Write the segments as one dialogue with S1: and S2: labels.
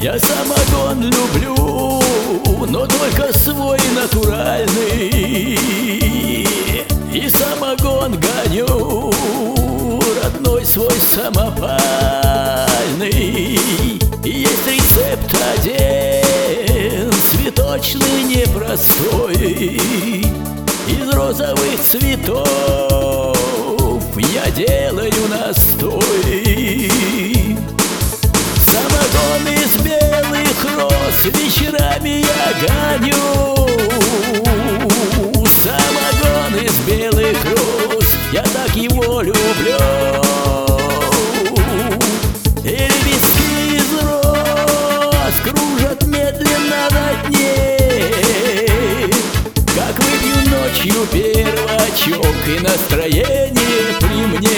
S1: Я самогон люблю, но только свой натуральный. И самогон гоню, родной свой самопальный. И есть рецепт один, цветочный, непростой. Из розовых цветов я делаю настой. Самогон из белых роз вечерами я гоню. Самогон из белых роз, я так его люблю. И лепестки из роз кружат медленно на дне. Как выпью ночью первачок, и настроение при мне.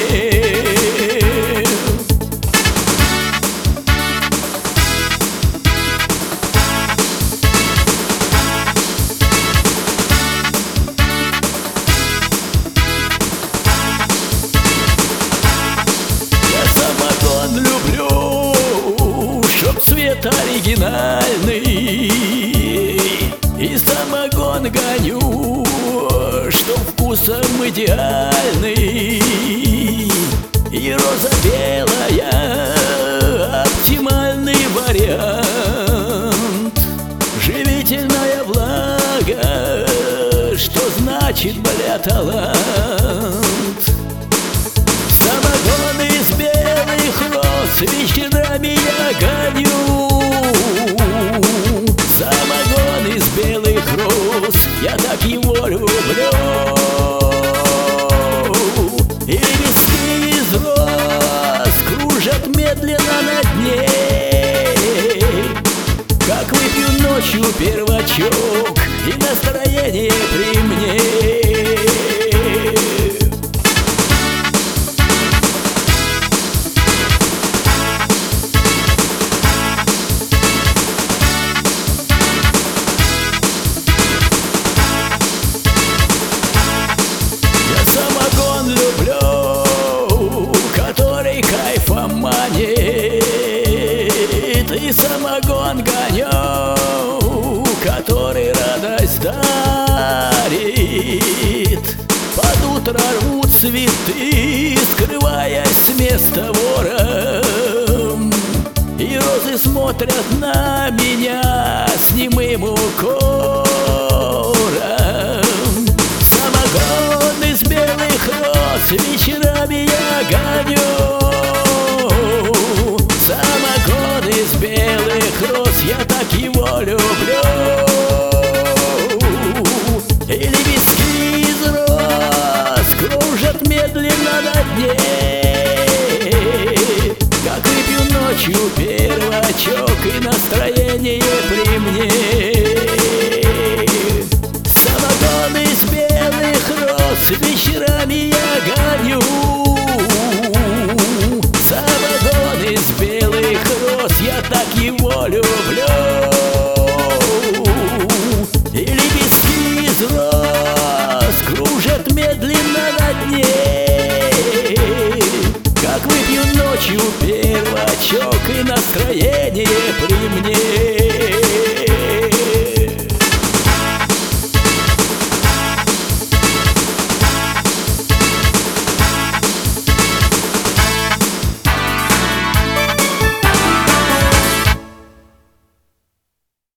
S1: Люблю, чтоб цвет оригинальный. И самогон гоню, чтоб вкусом идеальный. И роза белая, оптимальный вариант. Живительная влага, что значит, бля, талант. Самогон из белых роз вечерами я гоню. Самогон из белых роз, я так его люблю. И лепестки из роз кружат медленно на дне. Как выпью ночью первачок, и настроение при мне. И самогон гоню, который радость дарит. Под утро рвут цветы, скрываясь с места вором. И розы смотрят на меня с немым укором. Самогон из белых роз вечерами я гоню. Самогон из белых роз, я так его люблю. И лепестки из роз кружат медленно на дне. Как выпью ночью первачок, и настроение при мне. Самогон из белых роз вечерами я гоню. Самогон из белых роз, я так его люблю. И лепестки из роз кружат медленно на дне. Как выпью ночью первачок, и настроение при